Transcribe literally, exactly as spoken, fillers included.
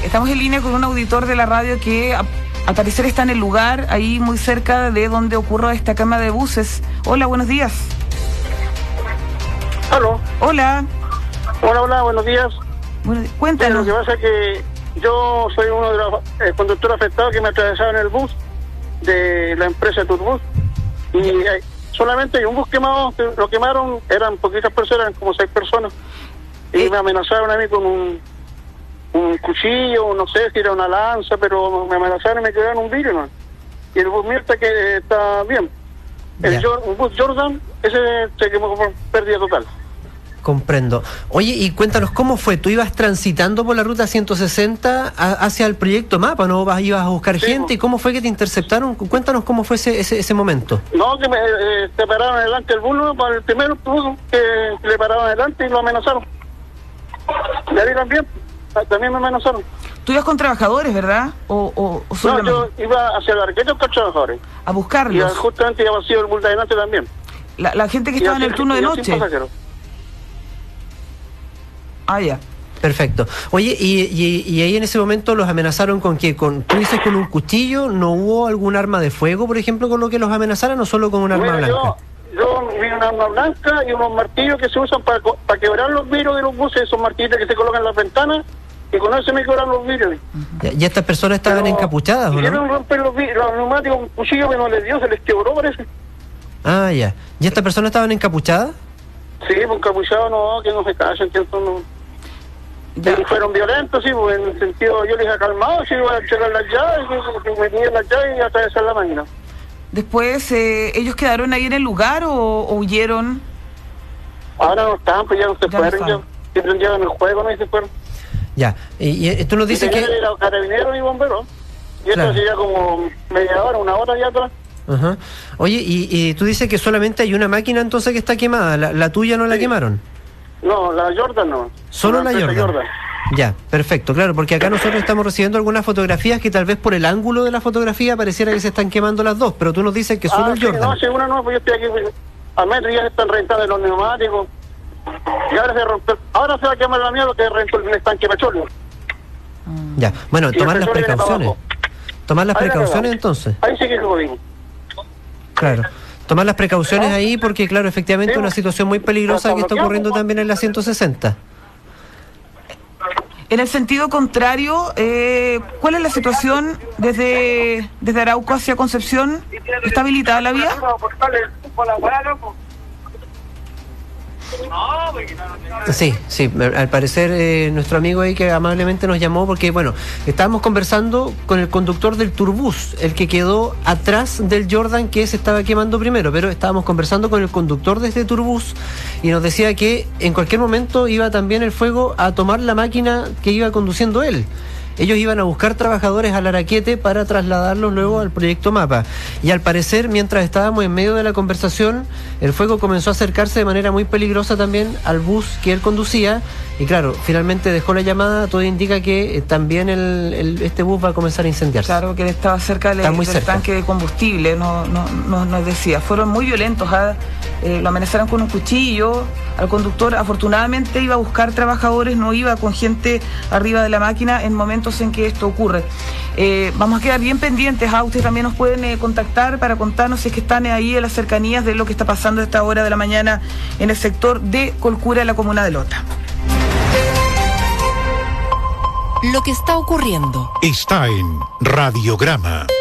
Estamos en línea con un auditor de la radio que a, al parecer está en el lugar, ahí muy cerca de donde ocurrió esta quema de buses. Hola, buenos días. ¿Aló? Hola. Hola, hola, buenos días. Bueno, cuéntanos. Lo que pasa es que yo soy uno de los eh, conductores afectados que me atravesaron el bus de la empresa Turbus. Y eh, solamente hay un bus quemado, que lo quemaron, eran poquitas personas, eran como seis personas. Y Eh. me amenazaron a mí con un, un cuchillo, no sé si era una lanza, pero me amenazaron y me quedaron un vidrio, ¿no? Y el bus Mirta que está bien. El, Jor- el bus Jordan, ese se quemó por pérdida total. Comprendo. Oye, y cuéntanos, ¿cómo fue? ¿Tú ibas transitando por la ruta ciento sesenta a, hacia el proyecto Mapa, no? ¿Vas, ibas a buscar Sí, gente? ¿Y cómo fue que te interceptaron? Cuéntanos cómo fue ese ese, ese momento. No, que me eh, te pararon adelante el bus, ¿no? Para el primero bus que le pararon adelante y lo amenazaron. Y a mí también, también me amenazaron. Tú ibas con trabajadores, ¿verdad? O, o, o No, solamente yo iba hacia el arquete con trabajadores. a Y buscarlos. justamente iba vacío el bus de adelante también. La, la gente que Y estaba en así- el turno de y así noche. pasajeros. Ah, ya. Perfecto. Oye, y, y, y ahí en ese momento los amenazaron con qué? Con, ¿tú dices con un cuchillo? ¿No hubo algún arma de fuego, por ejemplo, con lo que los amenazaran o solo con un arma Bueno, blanca? yo, yo vi una arma blanca y unos martillos que se usan para, co- para quebrar los vidrios de los buses, esos martillos que se colocan en las ventanas, y con eso me quebraron los vidrios. Ya, ¿y estas personas estaban Pero encapuchadas o quisieron no? romper los, vi- los neumáticos con un cuchillo que no les dio, se les quebró, parece. Ah, ya. ¿Y estas personas estaban encapuchadas? Sí, pues encapuchados no, que no se callan, que eso no... Ya. Y fueron violentos, sí, pues en el sentido, yo les dije calmado, si iba a cerrar las llaves, que me tenían las llaves y atravesar la máquina. Después, eh, ¿ellos quedaron ahí en el lugar o, o huyeron? Ahora no están, pues ya no se Ya no fueron, ya, están. que prendieron el juego, ¿no? Y se fueron. Ya. Y, y tú nos Y dices tenían que... que ir a carabineros y bomberos. Y Claro. esto hacía como media hora, una hora ya atrás. Ajá. Oye, y, y tú dices que solamente hay una máquina entonces que está quemada, la, la tuya no la Sí. quemaron. No, la Jordan no. Solo la empresa Jordan. Ya, perfecto, claro, porque acá nosotros estamos recibiendo algunas fotografías que tal vez por el ángulo de la fotografía pareciera que se están quemando las dos, pero tú nos dices que solo Ah, el sí, Jordan. no, seguro no, pues yo estoy aquí pues, al metro y ya se están rentando los neumáticos. Y ahora se rompió, ahora se va a quemar la mía lo que rentó el estanque de petróleo. Ya, bueno, Y tomar el las petróleo viene para precauciones. abajo. Tomar las Ahí la precauciones cagamos. entonces. Ahí sí que es jodido. Claro. Tomar las precauciones ¿No? ahí porque, claro, efectivamente Sí, una situación muy peligrosa está que está bloqueado, ocurriendo pues. también en la ciento sesenta. En el sentido contrario, eh, ¿cuál es la situación desde, desde Arauco hacia Concepción? ¿Está habilitada la vía? Sí, sí, al parecer eh, nuestro amigo ahí que amablemente nos llamó porque, bueno, estábamos conversando con el conductor del Turbus, el que quedó atrás del Jordan que se estaba quemando primero, pero estábamos conversando con el conductor de este Turbus y nos decía que en cualquier momento iba también el fuego a tomar la máquina que iba conduciendo él. Ellos iban a buscar trabajadores al Araquete para trasladarlos luego al proyecto Mapa. Y al parecer, mientras estábamos en medio de la conversación, el fuego comenzó a acercarse de manera muy peligrosa también al bus que él conducía. Y claro, finalmente dejó la llamada, todo indica que eh, también el, el- este bus va a comenzar a incendiarse. Claro, que él estaba cerca del, Está muy del cerca. tanque de combustible, no, no, no, nos decía. Fueron muy violentos, ¿ah? Eh, lo amenazaron con un cuchillo. Al conductor, afortunadamente, iba a buscar trabajadores, no iba con gente arriba de la máquina en momentos en que esto ocurre. Eh, vamos a quedar bien pendientes, ¿ah? Ustedes también nos pueden eh, contactar para contarnos si es que están ahí en las cercanías de lo que está pasando a esta hora de la mañana en el sector de Colcura, en la comuna de Lota. Lo que está ocurriendo. Está en Radiograma.